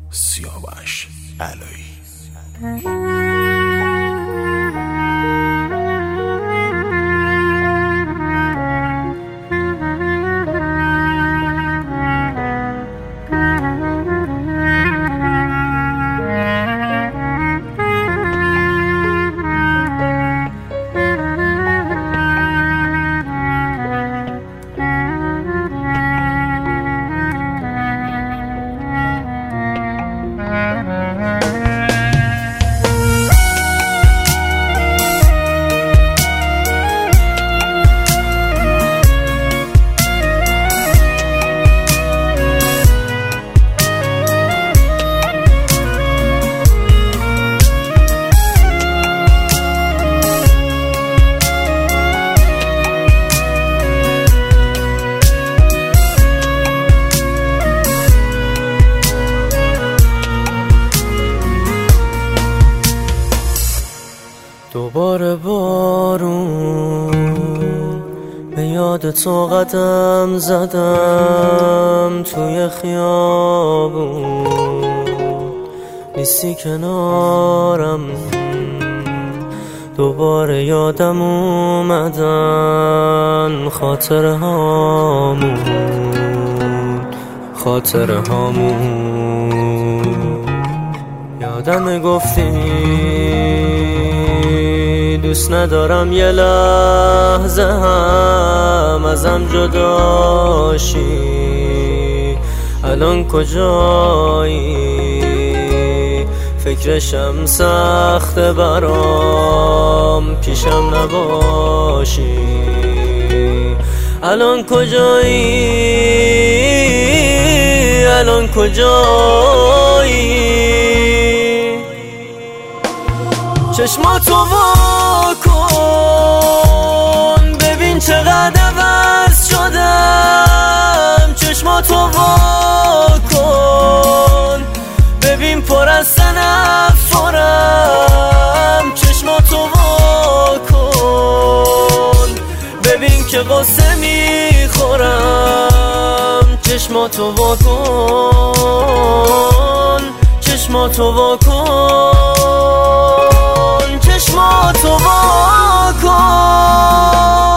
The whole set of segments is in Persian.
سیاوش علایی. دوباره بارون به یاد تو قدم زدم توی خیابون، نیستی کنارم. دوباره یادم اومدن خاطره هامون. یادم گفتی دوست ندارم یه لحظه هم ازم جداشی. الان کجایی؟ فکرشم سخته برام پیشم نباشی. الان کجایی؟ چشماتو وا کن ببین چقدر عوض شدم. چشماتو وا کن ببین پر از تنفرم. چشماتو وا کن ببین که قصه میخورم. چشماتو وا کن، چشماتو وا کن، چشماتو وا کن.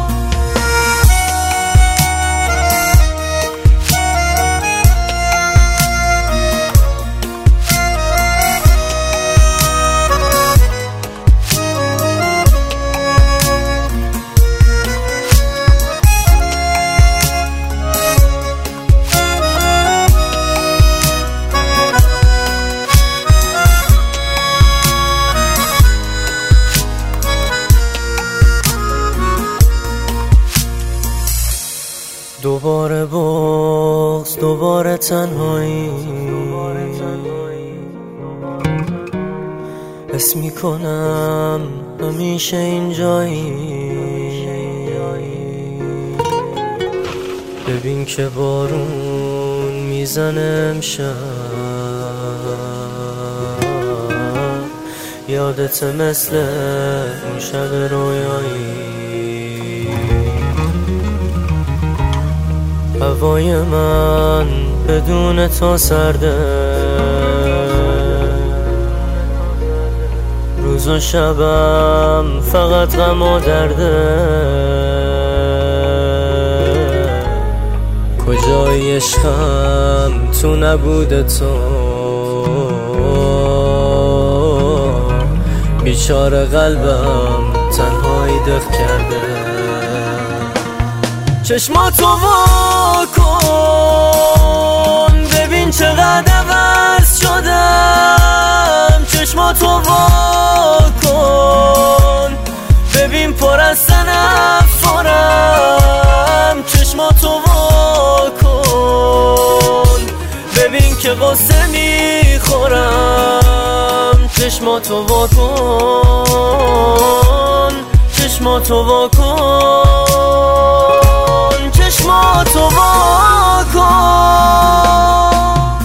دوباره بغض، دوباره تنهایی. حس میکنم همیشه اینجایی. ببین که بارون میزنه امشب. یادت مثل اون شب رویایی. هوای من بدون تو سرده. روز و شبم فقط غم و درده. کجای عشقم تو نبوده تو؟ بیچاره قلبم تنهایی دق کرده. چشماتو وا کن ببین چقدر عوض شدم. چشماتو وا کن ببین پر از تنفرم. چشماتو وا کن ببین که قصه میخورم. چشماتو وا کن، چشماتو وا کن، چشماتو وا کن.